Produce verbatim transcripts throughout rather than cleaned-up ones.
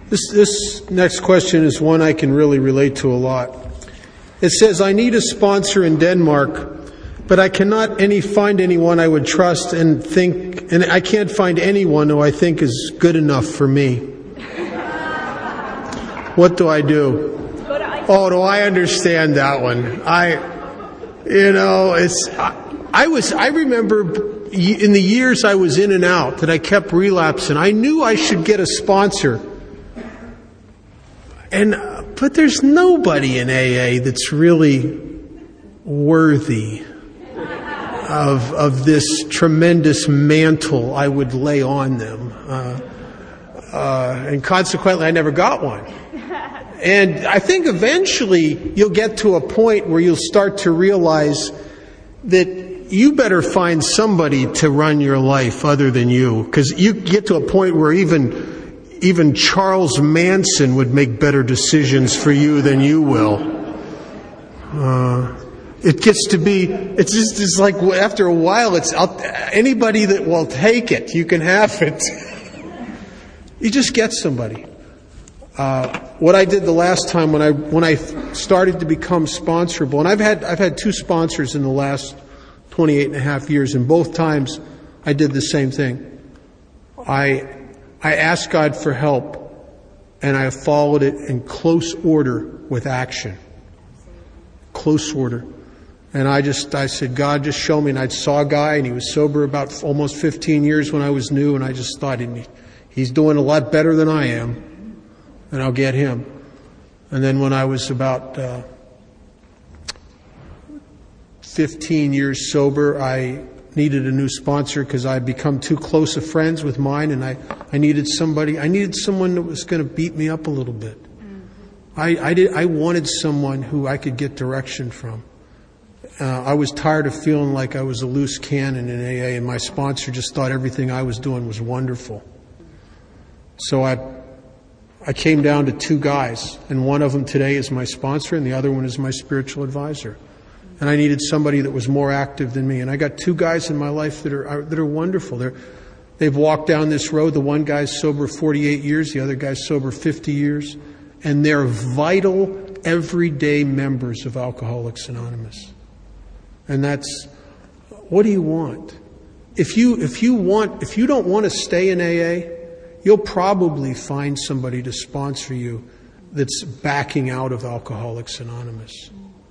This, this next question is one I can really relate to a lot. It says, I need a sponsor in Denmark, but I cannot any find anyone I would trust and think, and I can't find anyone who I think is good enough for me. What do I do? Oh, do I understand that one? I, you know, it's, I, I was, I remember in the years I was in and out that I kept relapsing, I knew I should get a sponsor. And, but there's nobody in A A that's really worthy of, of this tremendous mantle I would lay on them. Uh, uh, and consequently, I never got one. And I think eventually you'll get to a point where you'll start to realize that you better find somebody to run your life other than you. Because you get to a point where even even Charles Manson would make better decisions for you than you will. Uh, it gets to be, it's just it's like after a while, it's I'll, anybody that will take it, you can have it. You just get somebody. Uh, what I did the last time when I when I started to become sponsorable, and I've had I've had two sponsors in the last twenty-eight and a half years, and both times I did the same thing. I I asked God for help, and I followed it in close order with action. Close order. And I just, I said, God, just show me. And I saw a guy, and he was sober about almost fifteen years when I was new, and I just thought, he's doing a lot better than I am, and I'll get him. And then when I was about uh, fifteen years sober, I needed a new sponsor because I'd become too close of friends with mine, and I, I needed somebody, I needed someone that was going to beat me up a little bit. Mm-hmm. I, I, did, I wanted someone who I could get direction from. Uh, I was tired of feeling like I was a loose cannon in A A, and my sponsor just thought everything I was doing was wonderful. So I, I came down to two guys, and one of them today is my sponsor, and the other one is my spiritual advisor. And I needed somebody that was more active than me. And I got two guys in my life that are that are wonderful. They're, they've walked down this road. The one guy's sober forty-eight years. The other guy's sober fifty years. And they're vital, everyday members of Alcoholics Anonymous. And that's, what do you want? If you if you want if you don't want to stay in A A, you'll probably find somebody to sponsor you that's backing out of Alcoholics Anonymous.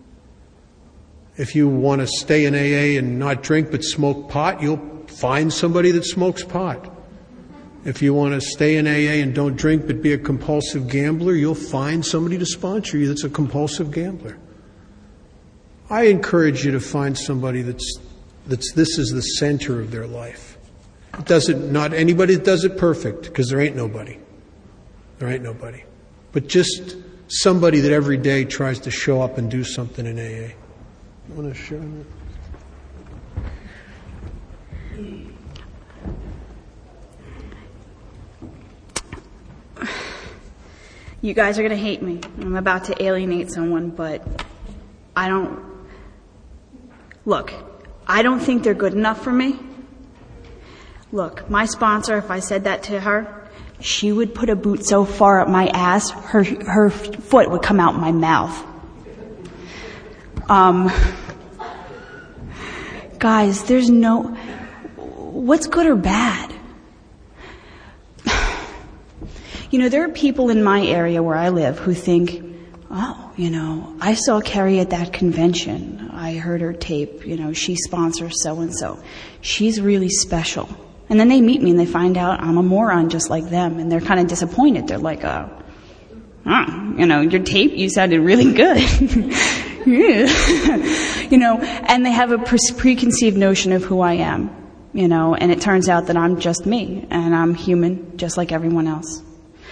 If you want to stay in A A and not drink but smoke pot, you'll find somebody that smokes pot. If you want to stay in A A and don't drink but be a compulsive gambler, you'll find somebody to sponsor you that's a compulsive gambler. I encourage you to find somebody that's that's this is the center of their life. It doesn't, not anybody that does it perfect, because there ain't nobody. There ain't nobody. But just somebody that every day tries to show up and do something in A A. You want to share that? You guys are going to hate me. I'm about to alienate someone, but I don't... Look, I don't think they're good enough for me. Look, my sponsor, if I said that to her, she would put a boot so far up my ass, her her foot would come out my mouth. Um, guys, there's no... What's good or bad? You know, there are people in my area where I live who think, oh, you know, I saw Carrie at that convention. I heard her tape, you know, she sponsors so-and-so. She's really special. And then they meet me and they find out I'm a moron just like them. And they're kind of disappointed. They're like, oh, huh, you know, your tape, you sounded really good. You know, and they have a pre- preconceived notion of who I am, you know, and it turns out that I'm just me and I'm human just like everyone else.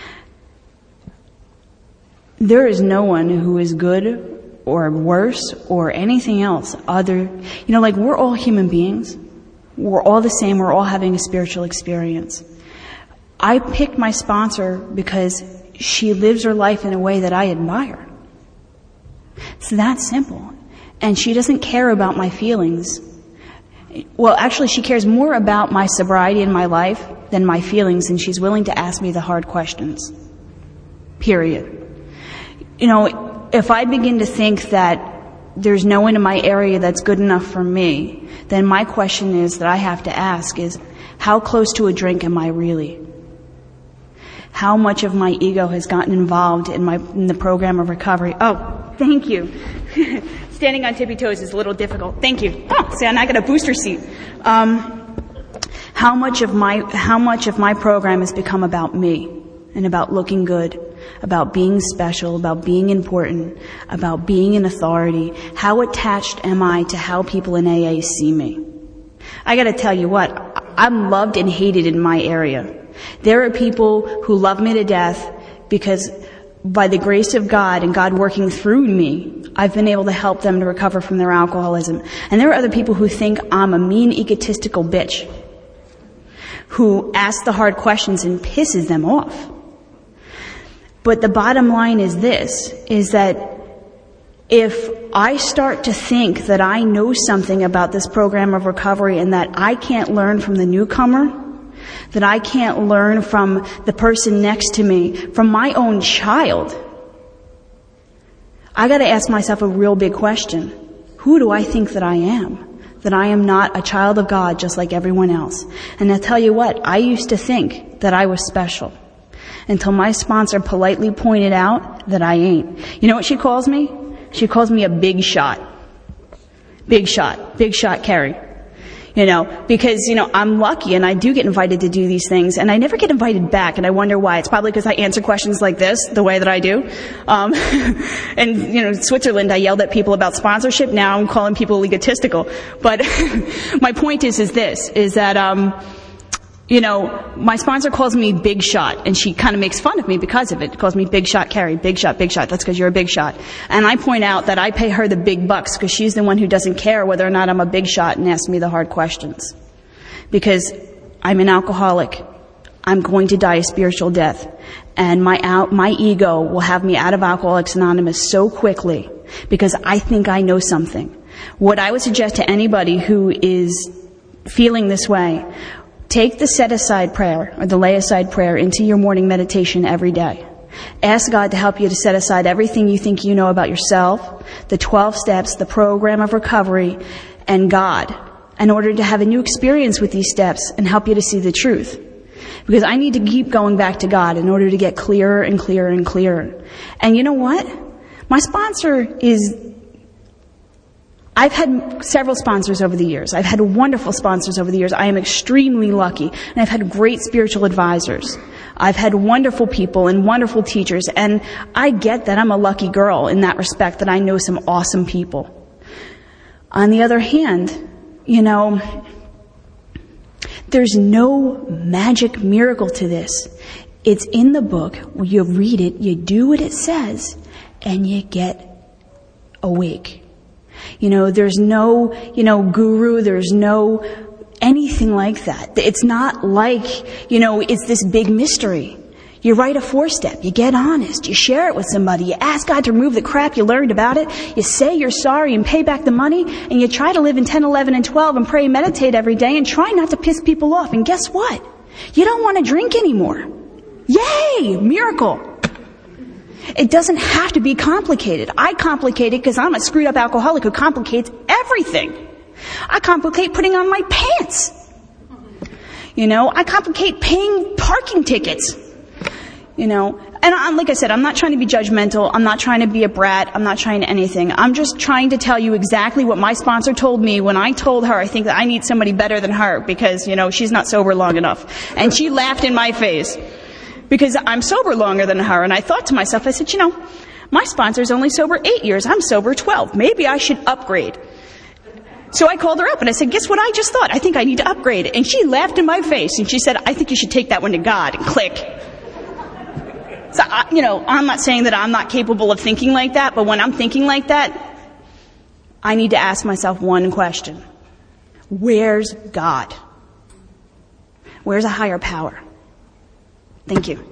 There is no one who is good or worse or anything else other, you know, like we're all human beings. We're all the same. We're all having a spiritual experience. I picked my sponsor because she lives her life in a way that I admire. It's that simple. And she doesn't care about my feelings. Well, actually, she cares more about my sobriety in my life than my feelings, and she's willing to ask me the hard questions. Period. You know, if I begin to think that there's no one in my area that's good enough for me, then my question is that I have to ask is, how close to a drink am I really? How much of my ego has gotten involved in my in the program of recovery? Oh, thank you. Standing on tippy toes is a little difficult. Thank you. Oh, see, and I got a booster seat. Um, how much of my how much of my program has become about me and about looking good, about being special, about being important, about being an authority? How attached am I to how people in A A see me? I got to tell you what, I'm loved and hated in my area. There are people who love me to death because by the grace of God and God working through me, I've been able to help them to recover from their alcoholism. And there are other people who think I'm a mean, egotistical bitch who asks the hard questions and pisses them off. But the bottom line is this, is that if I start to think that I know something about this program of recovery and that I can't learn from the newcomer, that I can't learn from the person next to me, from my own child, I got to ask myself a real big question. Who do I think that I am? That I am not a child of God just like everyone else. And I'll tell you what, I used to think that I was special until my sponsor politely pointed out that I ain't. You know what she calls me? She calls me a big shot. Big shot. Big shot Carrie. You know, because, you know, I'm lucky and I do get invited to do these things and I never get invited back and I wonder why. It's probably because I answer questions like this the way that I do. Um, and, you know, Switzerland, I yelled at people about sponsorship. Now I'm calling people egotistical. But my point is, is this, is that, um, you know, my sponsor calls me Big Shot, and she kind of makes fun of me because of it. She calls me Big Shot Carrie, Big Shot, Big Shot. That's because you're a big shot. And I point out that I pay her the big bucks because she's the one who doesn't care whether or not I'm a big shot and asks me the hard questions. Because I'm an alcoholic. I'm going to die a spiritual death. And my out, my ego will have me out of Alcoholics Anonymous so quickly because I think I know something. What I would suggest to anybody who is feeling this way, take the set-aside prayer or the lay-aside prayer into your morning meditation every day. Ask God to help you to set aside everything you think you know about yourself, the twelve steps, the program of recovery, and God, in order to have a new experience with these steps and help you to see the truth. Because I need to keep going back to God in order to get clearer and clearer and clearer. And you know what? My sponsor is... I've had several sponsors over the years. I've had wonderful sponsors over the years. I am extremely lucky. And I've had great spiritual advisors. I've had wonderful people and wonderful teachers. And I get that I'm a lucky girl in that respect, that I know some awesome people. On the other hand, you know, there's no magic miracle to this. It's in the book. You read it, you do what it says, and you get awake. You know, there's no, you know, guru, there's no anything like that. It's not like, you know, it's this big mystery. You write a four-step, you get honest, you share it with somebody, you ask God to remove the crap you learned about it, you say you're sorry and pay back the money, and you try to live in ten, eleven, and twelve and pray and meditate every day and try not to piss people off. And guess what? You don't want to drink anymore. Yay! Miracle! It doesn't have to be complicated. I complicate it because I'm a screwed up alcoholic who complicates everything. I complicate putting on my pants. You know, I complicate paying parking tickets. You know, and I, like I said, I'm not trying to be judgmental. I'm not trying to be a brat. I'm not trying to anything. I'm just trying to tell you exactly what my sponsor told me when I told her I think that I need somebody better than her because, you know, she's not sober long enough. And she laughed in my face. Because I'm sober longer than her, and I thought to myself, I said, you know, my sponsor's only sober eight years, I'm sober twelve. Maybe I should upgrade. So I called her up and I said, guess what I just thought? I think I need to upgrade. And she laughed in my face and she said, I think you should take that one to God, and click. So, I, you know, I'm not saying that I'm not capable of thinking like that, but when I'm thinking like that, I need to ask myself one question. Where's God? Where's a higher power? Thank you.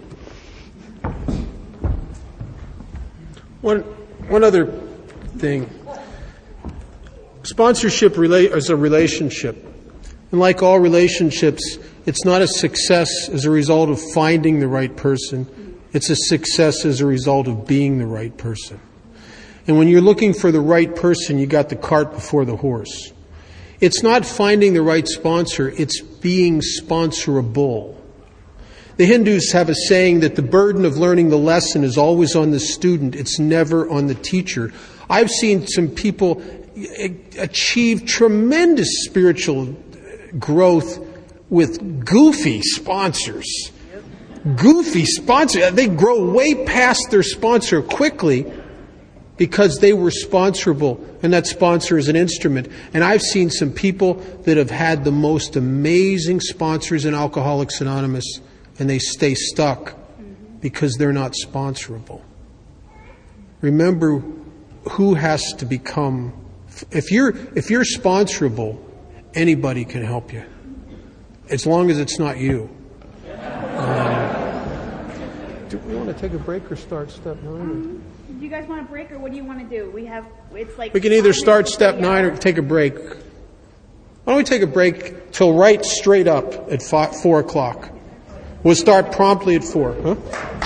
One, one other thing. Sponsorship rela- is a relationship. And like all relationships, it's not a success as a result of finding the right person. It's a success as a result of being the right person. And when you're looking for the right person, you got the cart before the horse. It's not finding the right sponsor, it's being sponsorable. The Hindus have a saying that the burden of learning the lesson is always on the student, it's never on the teacher. I've seen some people achieve tremendous spiritual growth with goofy sponsors. Goofy sponsors. They grow way past their sponsor quickly because they were sponsorable, and that sponsor is an instrument. And I've seen some people that have had the most amazing sponsors in Alcoholics Anonymous, and they stay stuck because they're not sponsorable. Remember who has to become. If you're if you're sponsorable, anybody can help you, as long as it's not you. Um, do we want to take a break or start step nine? Um, do you guys want a break, or what do you want to do? We have it's like we can either start step nine or take a break. Why don't we take a break till right straight up at five, four o'clock? We'll start promptly at four. Huh?